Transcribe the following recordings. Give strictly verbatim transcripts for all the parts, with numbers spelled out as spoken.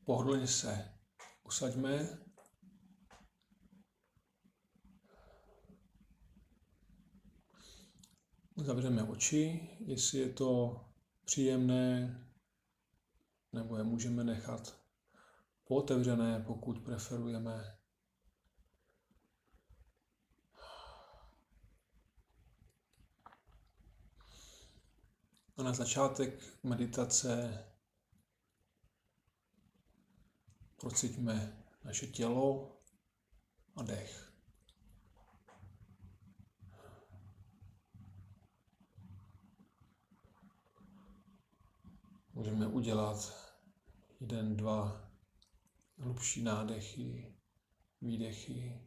Pohodlně se usaďme. Zavřeme oči, jestli je to příjemné, nebo je můžeme nechat pootevřené, pokud preferujeme. A na začátek meditace procítíme naše tělo a dech. Můžeme udělat jeden, dva hlubší nádechy, výdechy.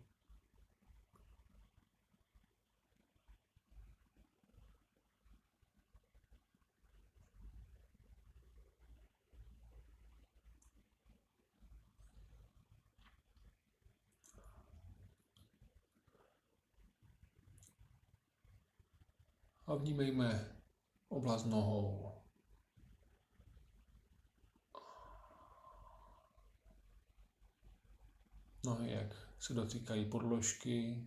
A vnímejme oblast nohou. Nohy, jak se dotýkají podložky.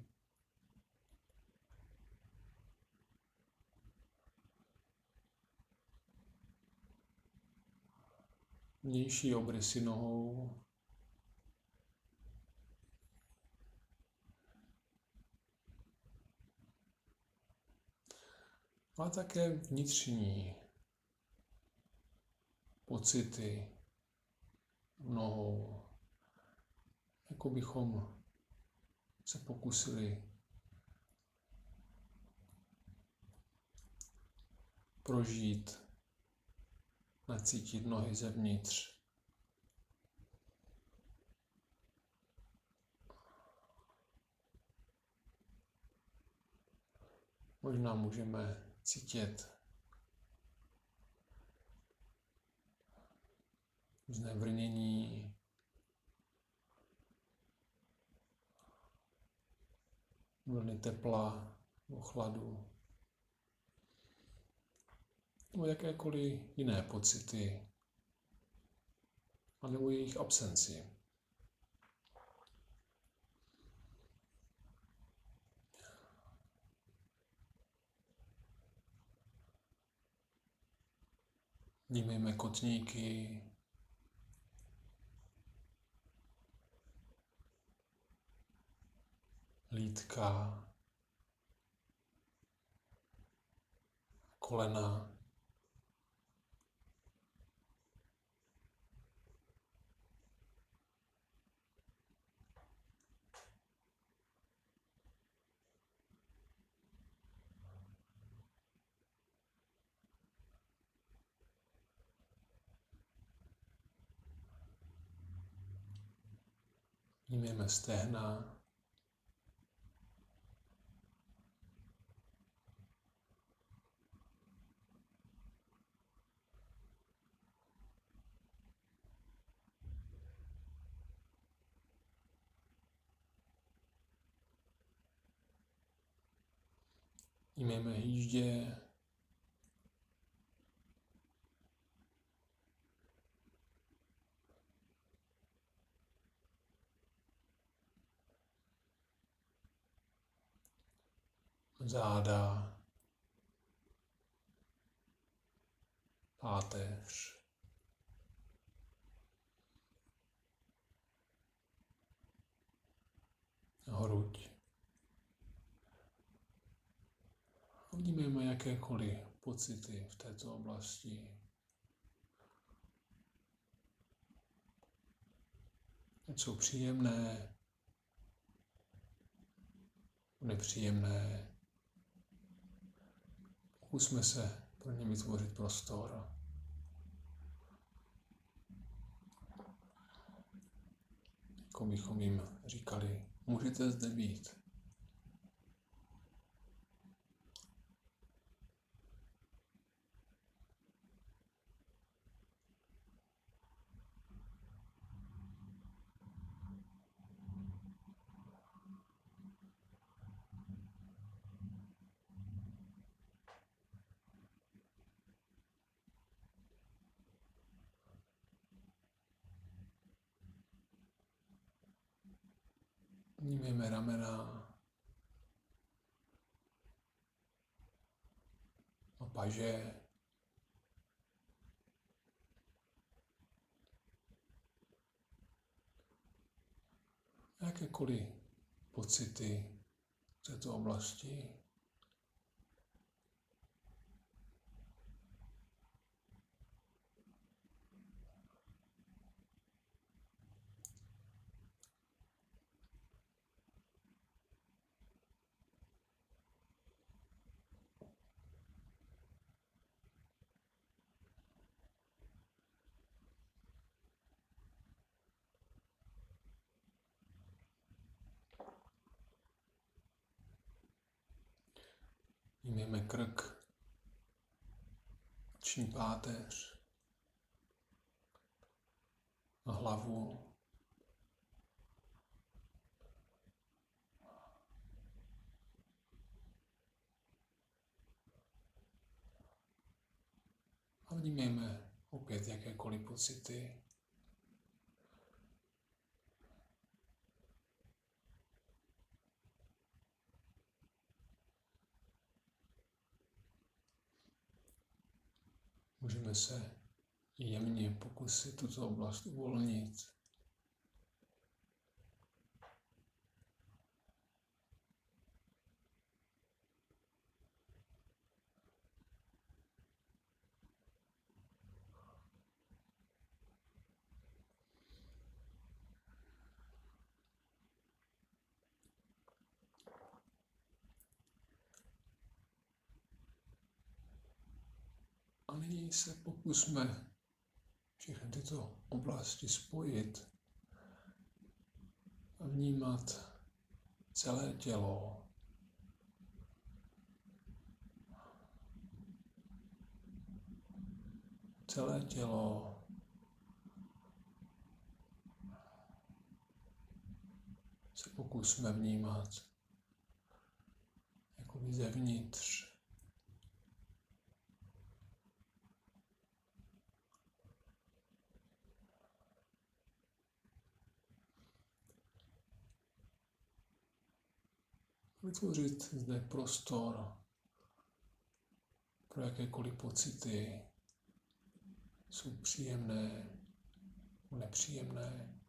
Vnější obrysy nohou. Ale také vnitřní pocity nohou. Jako bychom se pokusili prožít, nacítit nohy zevnitř. Možná můžeme cítit různé vrnění, vlny tepla, nebo chladu, nebo jakékoliv jiné pocity, anebo jejich absenci. Vnímejme kotníky, lítka, kolena. Vnímejme stehna. Vnímejme hýždě. Záda. Páteř. Hruď. Vnímejme jakékoliv pocity v této oblasti. Ať jsou příjemné, nepříjemné. Pokusme se pro ně vytvořit prostor. Jako bychom jim říkali, můžete zde být. Vnímejme ramena a paže. Jakékoliv pocity v této oblasti. Vnímejme krk, krční páteř a hlavu. A vnímejme opět jakékoliv pocity. Můžeme se jemně pokusit tuto oblast uvolnit. A nyní se pokusme všechny tyto oblasti spojit a vnímat celé tělo. Celé tělo se pokusme vnímat jakoby zevnitř. Vytvořit zde prostor pro jakékoliv pocity, jsou příjemné, nepříjemné.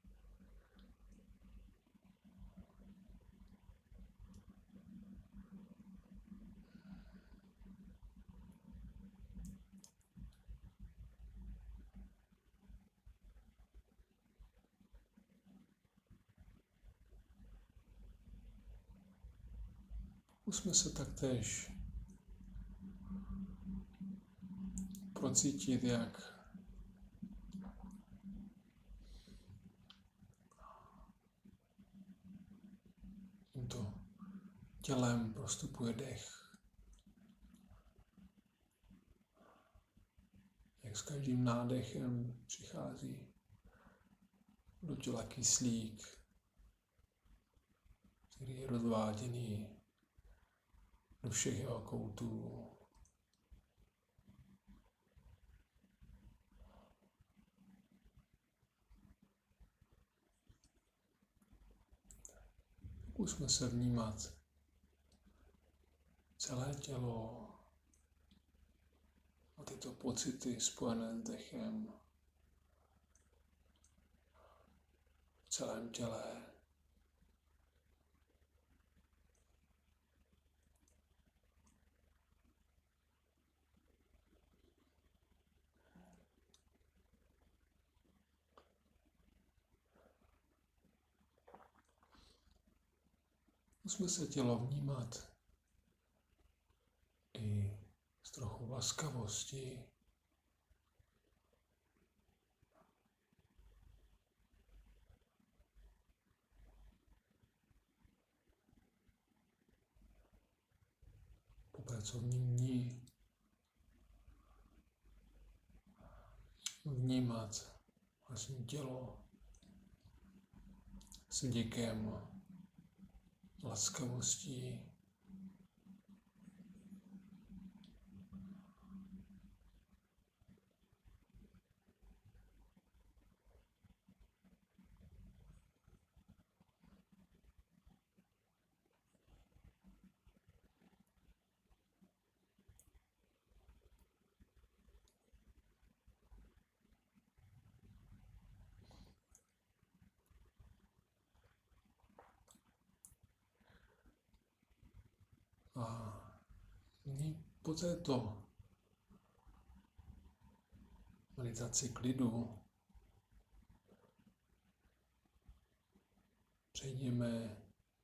Zkusme se taktéž procítit, jak tímto tělem prostupuje dech. Jak s každým nádechem přichází do těla kyslík, který je rozváděný do všech jeho koutů. Zkusme se vnímat celé tělo a tyto pocity spojené s dechem v celém těle. Zkusme se tělo vnímat i s trochu laskavosti. Po pracovním dni vnímat vlastně tělo s díkem laskavostí. Nyní po této meditaci klidu přejdeme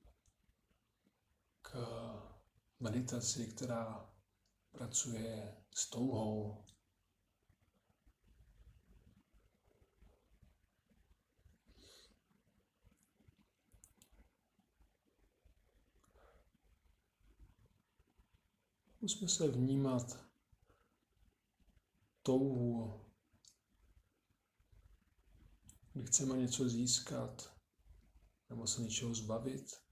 k meditaci, která pracuje s touhou. Zkusme se vnímat touhu, kdy chceme něco získat nebo se něčeho zbavit.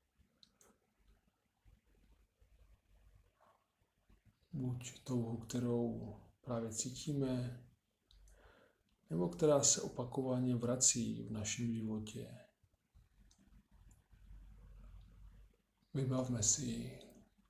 Buď touhu, kterou právě cítíme, nebo která se opakovaně vrací v našem životě. Vybavme si ji.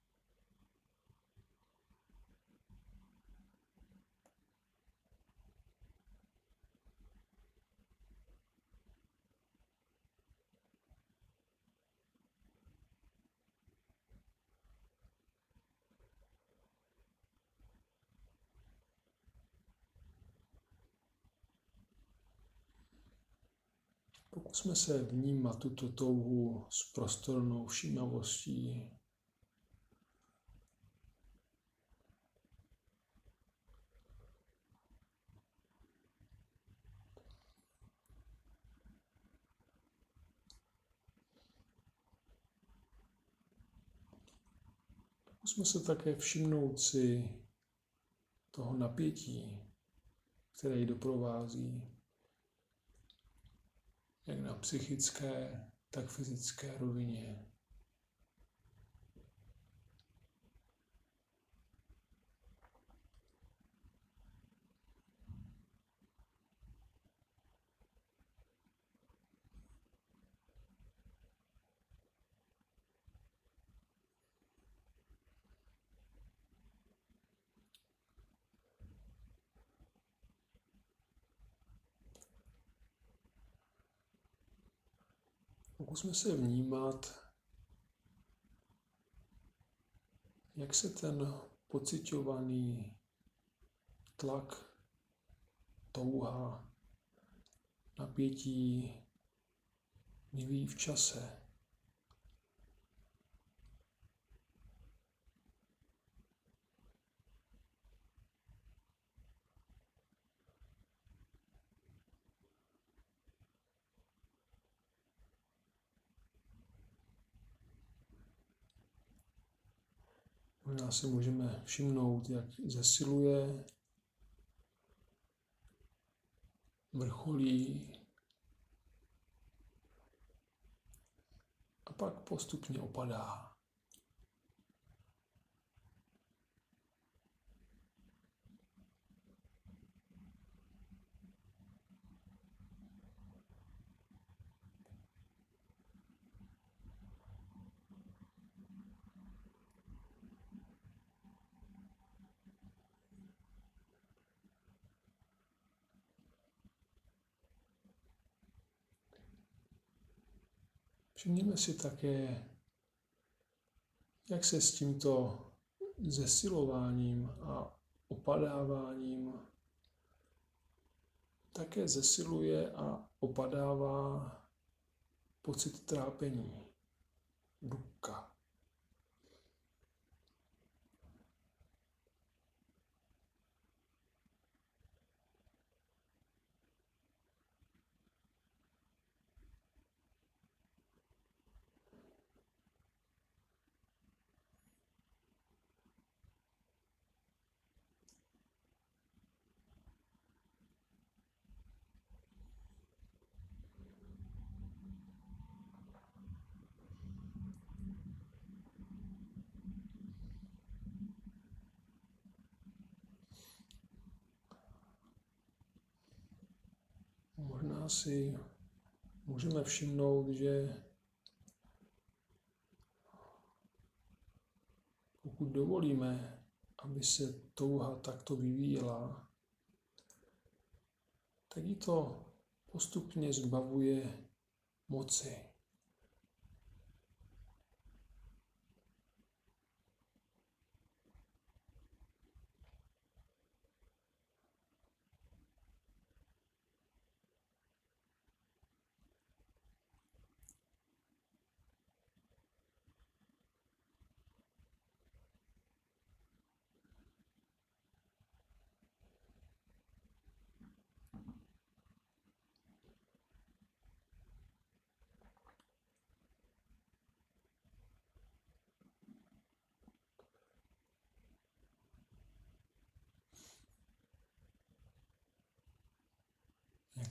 Pokusme se vnímat tuto touhu s prostornou všímavostí. Pokusme se také všimnout si toho napětí, které ji doprovází, jak na psychické, tak fyzické rovině. Pokusme se vnímat, jak se ten pociťovaný tlak, touha, napětí vyvíjí v čase. Možná si můžeme všimnout, jak zesiluje, vrcholí a pak postupně opadá. Všimněme si také, jak se s tímto zesilováním a opadáváním také zesiluje a opadává pocit trápení, dukkha. Možná si můžeme všimnout, že pokud dovolíme, aby se touha takto vyvíjela, tak ji to postupně zbavuje moci.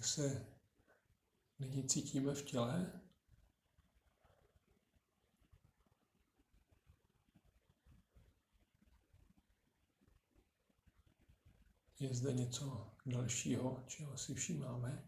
Jak se nyní cítíme v těle? Je zde něco dalšího, čeho si všímáme?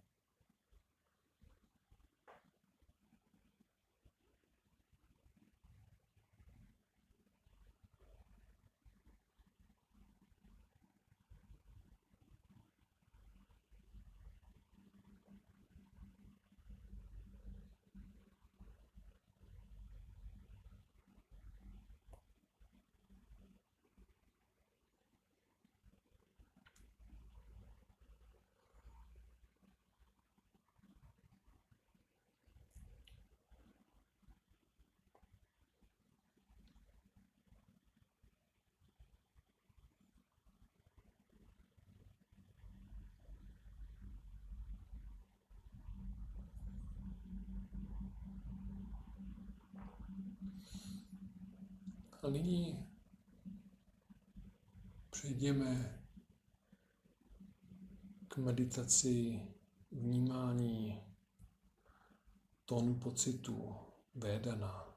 A nyní přejdeme k meditaci vnímání tónu pocitu Vedana.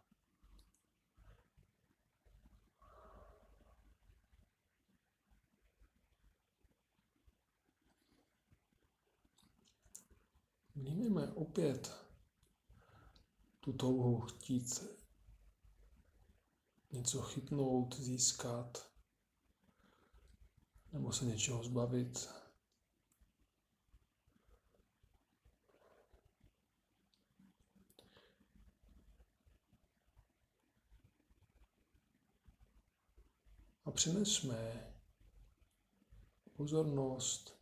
Vnímáme opět tu touhu chtít něco chytnout, získat, nebo se něčeho zbavit. A přenesme pozornost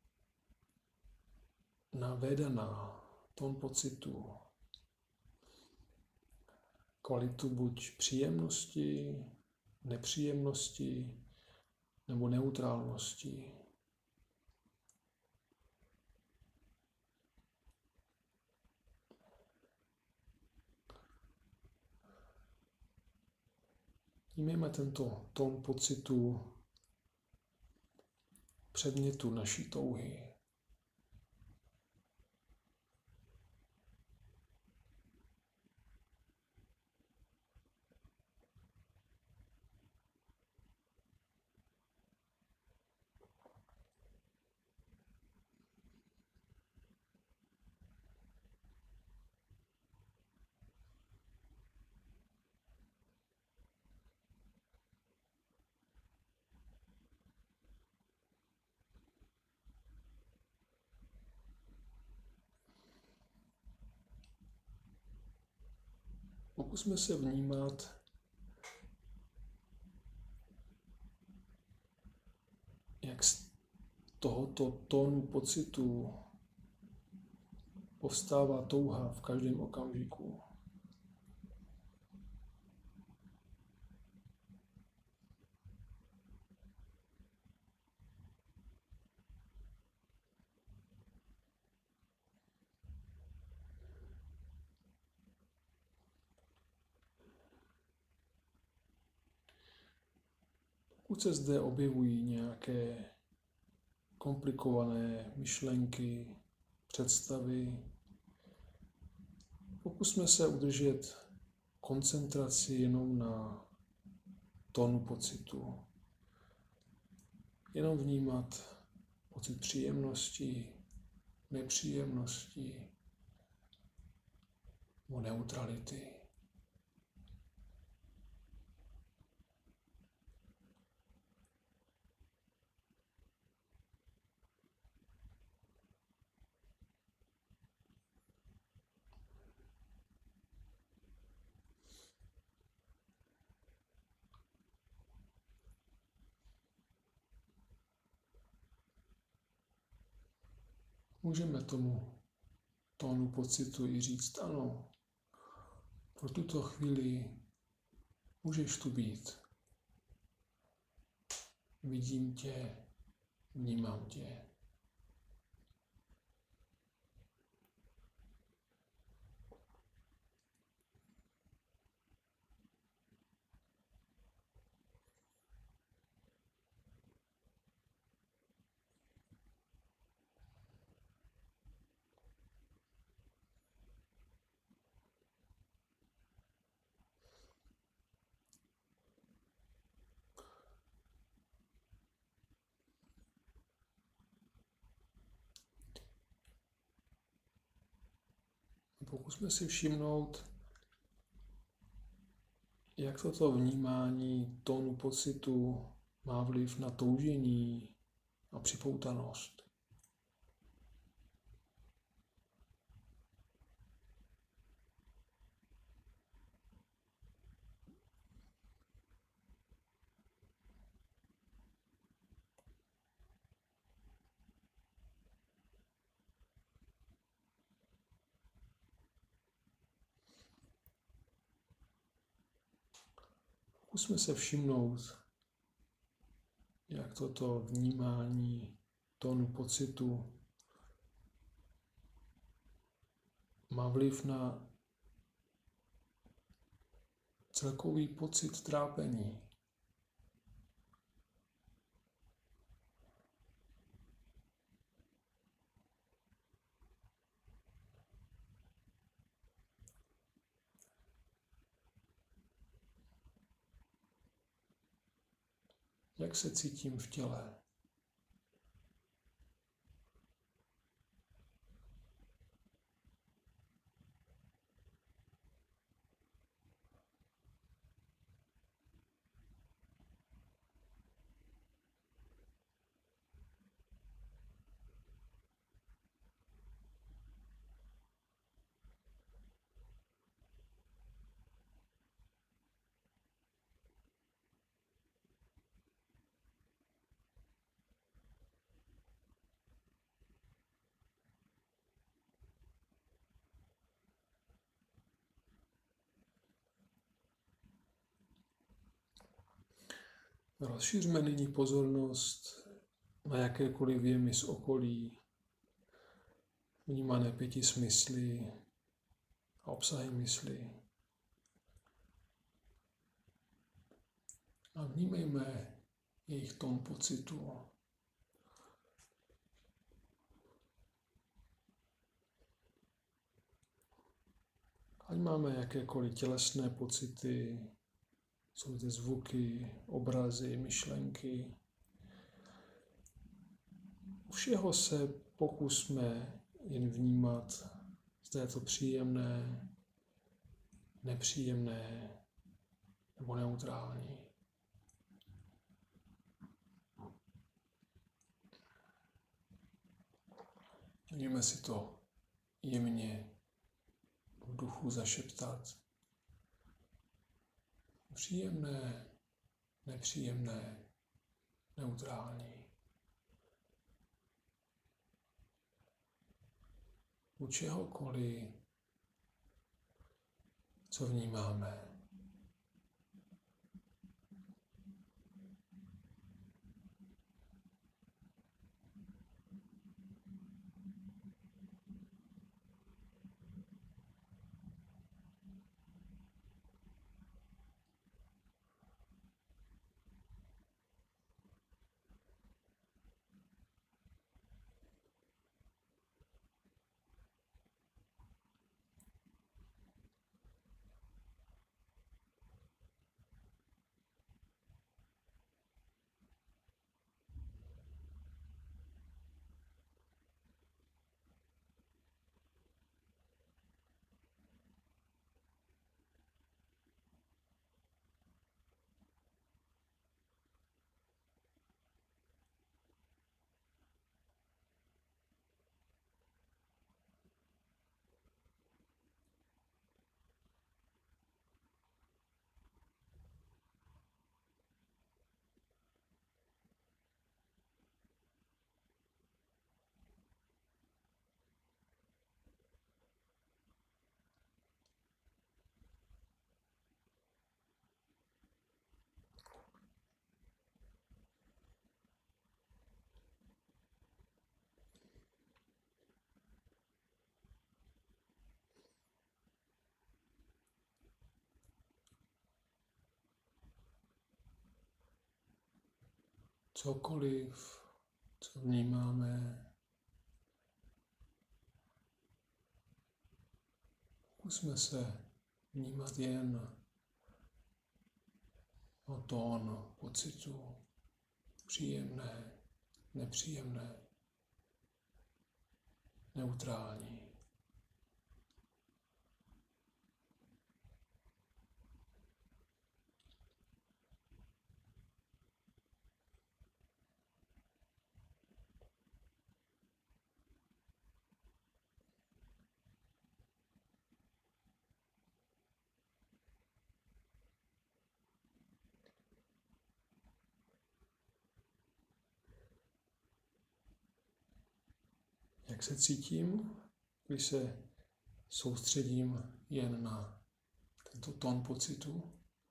na Vedana, tón pocitu, kvalitu buď příjemnosti, nepříjemnosti nebo neutrálnosti. Vnímejme tento tón pocitu předmětu naší touhy. Pokusme se vnímat, jak z tohoto tónu pocitu povstává touha v každém okamžiku. Pokud se zde objevují nějaké komplikované myšlenky, představy, pokusme se udržet koncentraci jenom na tónu pocitu. Jenom vnímat pocit příjemnosti, nepříjemnosti nebo neutrality. Můžeme tomu tónu pocitu i říct ano, pro tuto chvíli můžeš tu být. Vidím tě, vnímám tě. Pokusme si všimnout, jak toto vnímání tónu pocitu má vliv na toužení a připoutanost. Zkusme se všimnout, jak toto vnímání tónu pocitu má vliv na celkový pocit trápení. Jak se cítím v těle? Rozšířme nyní pozornost na jakékoliv vjemy z okolí, vnímané pěti smysly a obsahy mysli. A vnímejme jejich tón pocitu. Ať máme jakékoliv tělesné pocity, jsou zde zvuky, obrazy, myšlenky. U všeho se pokusme jen vnímat, zda je to příjemné, nepříjemné nebo neutrální. Můžeme si to jemně v duchu zašeptat. Příjemné, nepříjemné, neutrální. U čehokoliv, co vnímáme. Cokoliv, co vnímáme, zkusme se vnímat jen o tón pocitu, příjemné, nepříjemné, neutrální. jak se cítím, když se soustředím jen na tento tón pocitu.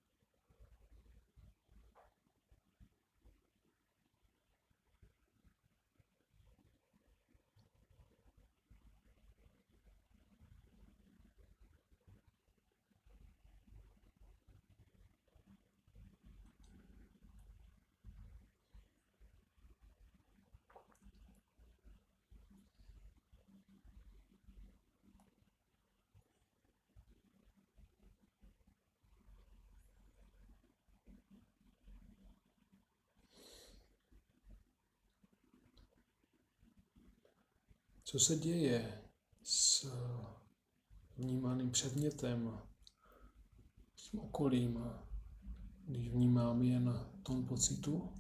Co se děje s vnímaným předmětem, s tím okolím, když vnímám jen tón pocitu?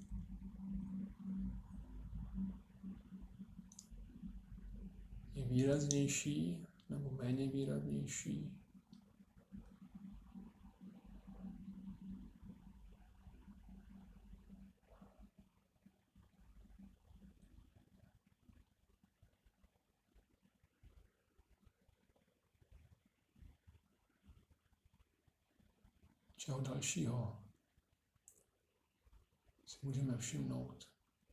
Je výraznější nebo méně výraznější? Čeho dalšího si můžeme všimnout?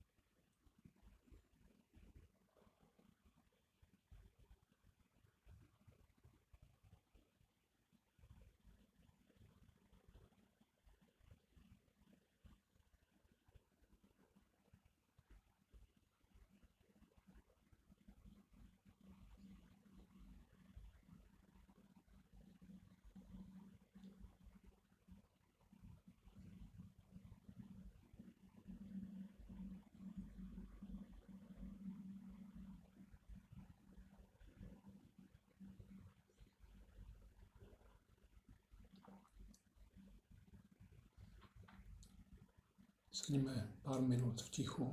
Sedíme pár minut v tichu.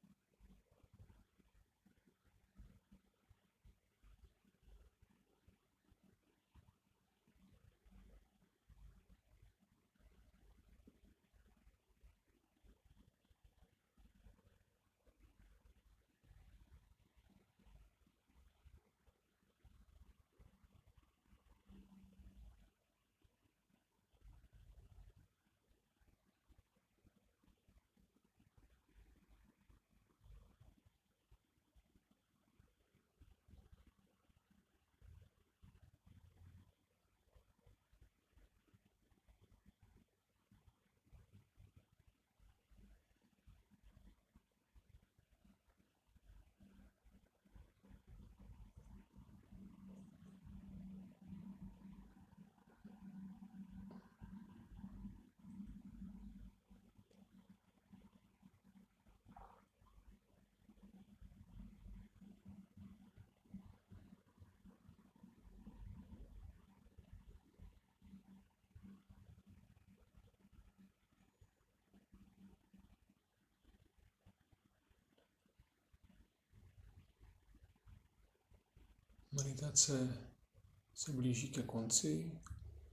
Meditace se blíží ke konci.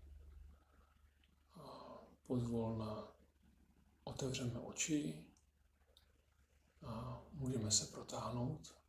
Pozvolna otevřeme oči a můžeme se protáhnout.